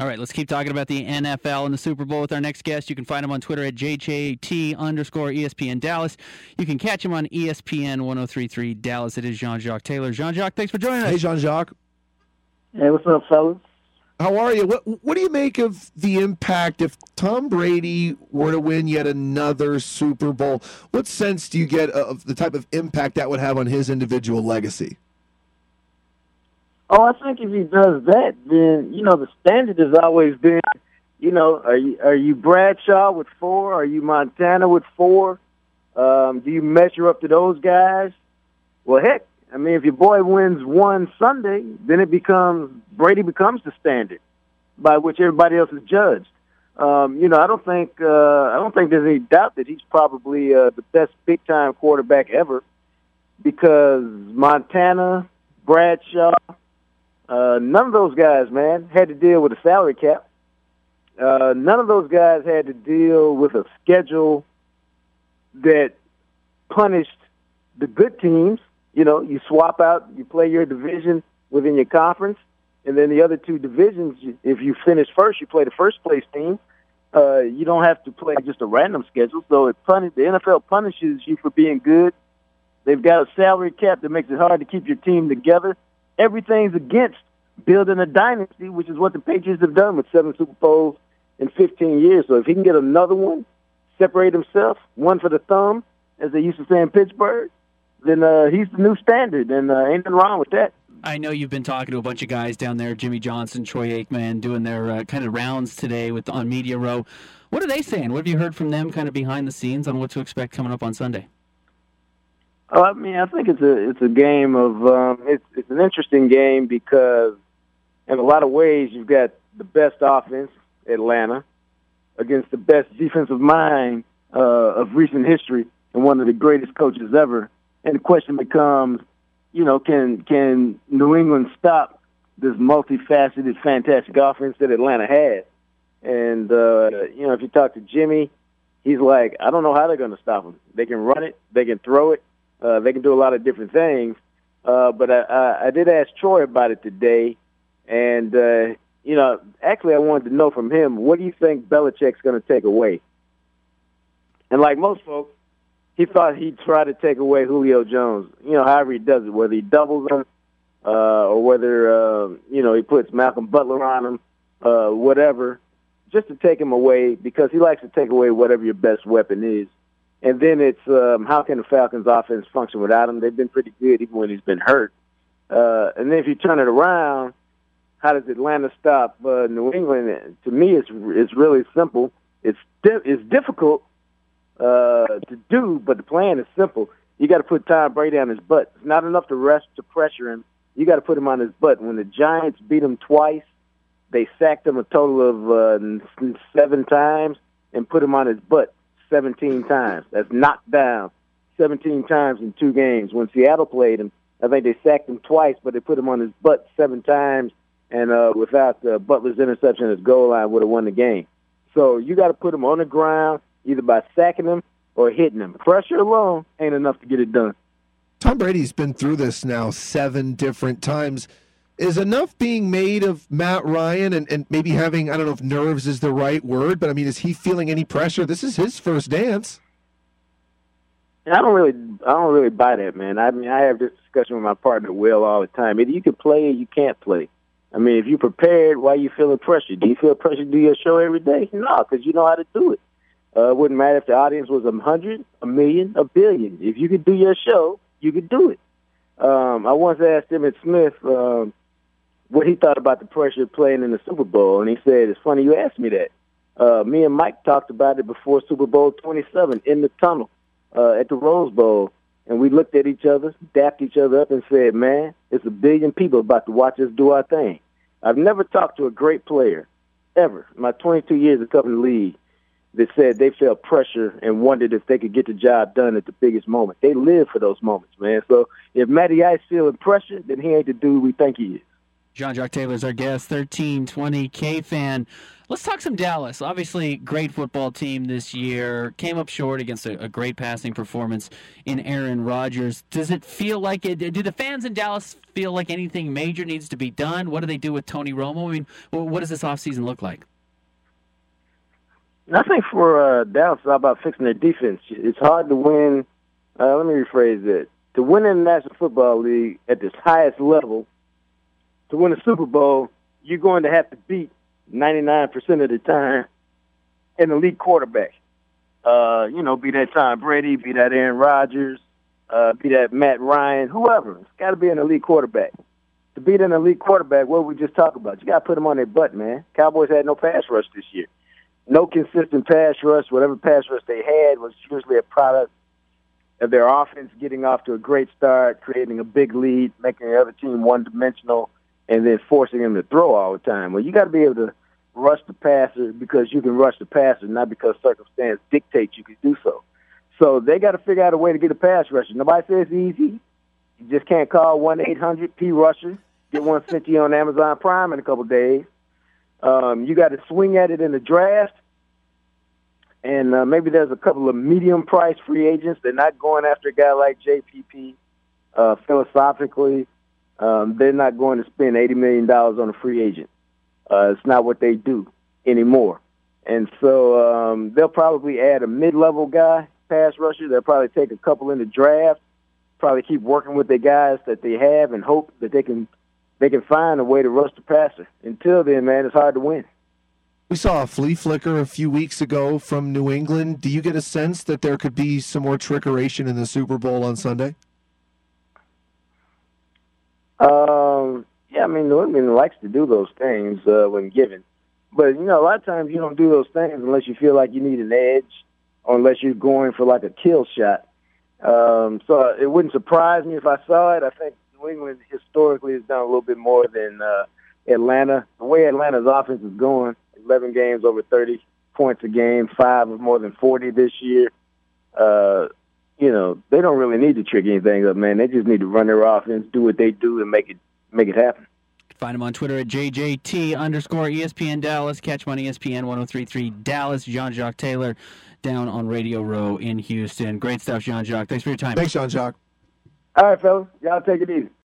All right, let's keep talking about the NFL and the Super Bowl with our next guest. You can find him on Twitter at JJT_ESPN Dallas. You can catch him on ESPN 1033 Dallas. It is Jean-Jacques Taylor. Jean-Jacques, thanks for joining us. Hey, Jean-Jacques. Hey, what's up, fellas? How are you? What do you make of the impact if Tom Brady were to win yet another Super Bowl? What sense do you get of the type of impact that would have on his individual legacy? Oh, I think if he does that, then, the standard has always been, are you Bradshaw with 4? Are you Montana with 4? Do you measure up to those guys? Well, heck, I mean, if your boy wins one Sunday, then Brady becomes the standard by which everybody else is judged. I don't think there's any doubt that he's probably the best big time quarterback ever, because Montana, Bradshaw, none of those guys, man, had to deal with a salary cap. None of those guys had to deal with a schedule that punished the good teams. You swap out, you play your division within your conference, and then the other two divisions, if you finish first, you play the first place team. You don't have to play just a random schedule. So the NFL punishes you for being good. They've got a salary cap that makes it hard to keep your team together. Everything's against building a dynasty, which is what the Patriots have done with 7 Super Bowls in 15 years. So if he can get another one, separate himself, one for the thumb, as they used to say in Pittsburgh, then he's the new standard, and ain't nothing wrong with that. I know you've been talking to a bunch of guys down there, Jimmy Johnson, Troy Aikman, doing their kind of rounds today on Media Row. What are they saying? What have you heard from them kind of behind the scenes on what to expect coming up on Sunday? I mean, I think it's a game of it's an interesting game because in a lot of ways you've got the best offense, Atlanta, against the best defensive mind of recent history and one of the greatest coaches ever. And the question becomes, can New England stop this multifaceted, fantastic offense that Atlanta has? And if you talk to Jimmy, he's like, I don't know how they're going to stop them. They can run it, they can throw it. They can do a lot of different things. But I did ask Troy about it today. And, actually I wanted to know from him, what do you think Belichick's going to take away? And like most folks, he thought he'd try to take away Julio Jones, however he does it, whether he doubles him or whether, he puts Malcolm Butler on him, whatever, just to take him away, because he likes to take away whatever your best weapon is. And then it's how can the Falcons' offense function without him? They've been pretty good even when he's been hurt. And then if you turn it around, how does Atlanta stop New England? To me, it's really simple. It's difficult to do, but the plan is simple. You got to put Tom Brady on his butt. It's not enough to pressure him. You got to put him on his butt. When the Giants beat him twice, they sacked him a total of 7 times and put him on his butt 17 times. That's knocked down 17 times in 2 games. When Seattle played him, I think they sacked him twice, but they put him on his butt 7 times, and without Butler's interception at his goal line, would have won the game. So you got to put him on the ground, either by sacking him or hitting him. Pressure alone ain't enough to get it done. Tom Brady's been through this now 7 different times. Is enough being made of Matt Ryan and maybe having, I don't know if nerves is the right word, but I mean, is he feeling any pressure? This is his first dance. I don't really buy that, man. I mean, I have this discussion with my partner Will all the time. Either you can play or you can't play. I mean, if you're prepared, why are you feeling pressure? Do you feel pressure to do your show every day? No, because you know how to do it. It wouldn't matter if the audience was 100, 1 million, 1 billion. If you could do your show, you could do it. I once asked Emmitt Smith what he thought about the pressure of playing in the Super Bowl, and he said, it's funny you asked me that. Me and Mike talked about it before Super Bowl 27 in the tunnel at the Rose Bowl, and we looked at each other, dapped each other up, and said, man, it's 1 billion people about to watch us do our thing. I've never talked to a great player, ever, in my 22 years of covering the league, that said they felt pressure and wondered if they could get the job done at the biggest moment. They live for those moments, man. So if Matty Ice feeling pressure, then he ain't the dude we think he is. Jean-Jacques Taylor is our guest, 1320 K-Fan. Let's talk some Dallas. Obviously, great football team this year. Came up short against a great passing performance in Aaron Rodgers. Does it feel like it? Do the fans in Dallas feel like anything major needs to be done? What do they do with Tony Romo? I mean, what does this offseason look like? I think for Dallas, it's all about fixing their defense. It's hard to win. Let me rephrase it. To win in the National Football League at this highest level, to win a Super Bowl, you're going to have to beat 99% of the time an elite quarterback. Be that Tom Brady, be that Aaron Rodgers, be that Matt Ryan, whoever. It's got to be an elite quarterback. To beat an elite quarterback, what we just talked about, you got to put them on their butt, man. Cowboys had no pass rush this year. No consistent pass rush. Whatever pass rush they had was usually a product of their offense getting off to a great start, creating a big lead, making the other team one-dimensional, and then forcing them to throw all the time. Well, you got to be able to rush the passer because you can rush the passer, not because circumstance dictates you can do so. So they got to figure out a way to get a pass rusher. Nobody says it's easy. You just can't call 1-800-P-Rusher. Get one sent to you on Amazon Prime in a couple of days. You got to swing at it in the draft. And maybe there's a couple of medium-priced free agents. They're not going after a guy like JPP. Philosophically, they're not going to spend $80 million on a free agent. It's not what they do anymore. And so they'll probably add a mid-level guy, pass rusher. They'll probably take a couple in the draft, probably keep working with the guys that they have and hope that they can find a way to rush the passer. Until then, man, it's hard to win. We saw a flea flicker a few weeks ago from New England. Do you get a sense that there could be some more trickeration in the Super Bowl on Sunday? Yeah, I mean, New England likes to do those things when given. But, a lot of times you don't do those things unless you feel like you need an edge or unless you're going for like a kill shot. So it wouldn't surprise me if I saw it. I think New England historically has done a little bit more than Atlanta. The way Atlanta's offense is going, 11 games over 30 points a game, 5 of more than 40 this year. They don't really need to trick anything up, man. They just need to run their offense, do what they do, and make it happen. Find him on Twitter at JJT_ESPN Dallas. Catch him on ESPN 1033 Dallas. Jean-Jacques Taylor down on Radio Row in Houston. Great stuff, Jean-Jacques. Thanks for your time. Thanks, Jean-Jacques. All right, fellas. Y'all take it easy.